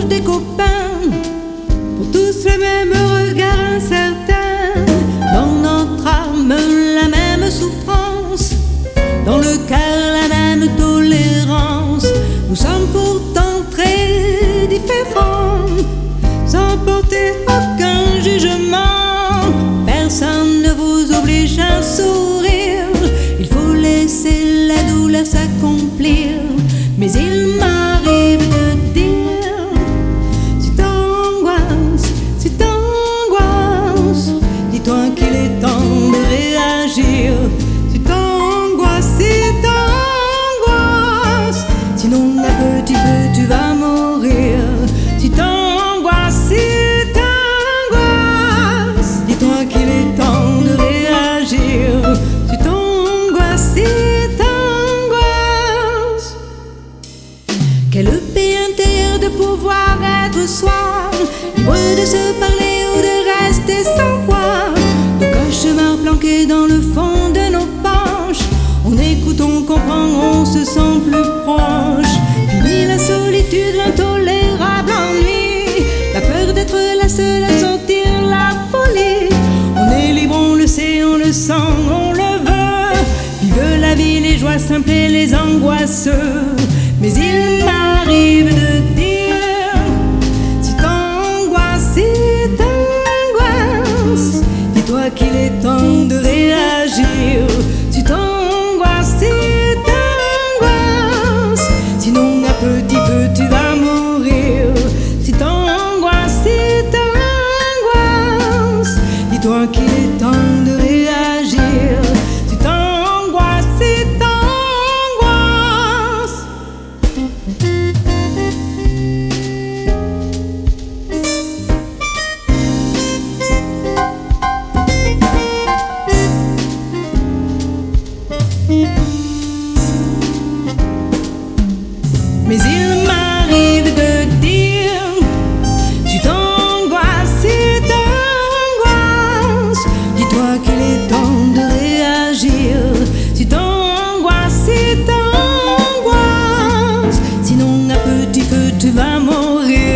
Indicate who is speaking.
Speaker 1: des copains, pour tous le même regard incertain. Dans notre âme la même souffrance, dans le cœur la même tolérance. Nous sommes pourtant très différents, sans porter aucun jugement. Personne ne vous oblige à sourire, il faut laisser la douleur s'accomplir. Mais il m'arrive de dire, si t'angoisses, dis-toi qu'il est temps de réagir. Si t'angoisses, sinon à petit feu tu vas mourir. Si t'angoisses, dis-toi qu'il est temps de réagir. Si t'angoisses, quelle paix intérieure de pouvoir être soi, libre de se parler ou de rester sans voix. De cauchemars planqués dans le fond de nos poches, on écoute, on comprend, on se sent plus proche. Fini la solitude, l'intolérable ennui, la peur d'être la seule à sentir la folie. On est libre, on le sait, on le sent, on le veut. Vive la vie, les joies simples et les angoisses. Mais il m'arrive de dire, si t'angoisses, dis-toi qu'il est temps de réagir. Si t'angoisses, sinon à petit feu tu vas mourir. Si t'angoisses, dis-toi qu'il est temps de réagir. Si t'angoisses, mais il m'arrive de dire, si t'angoisses, dis-toi qu'il est temps de réagir. Si t'angoisses, sinon à petit feu tu vas mourir.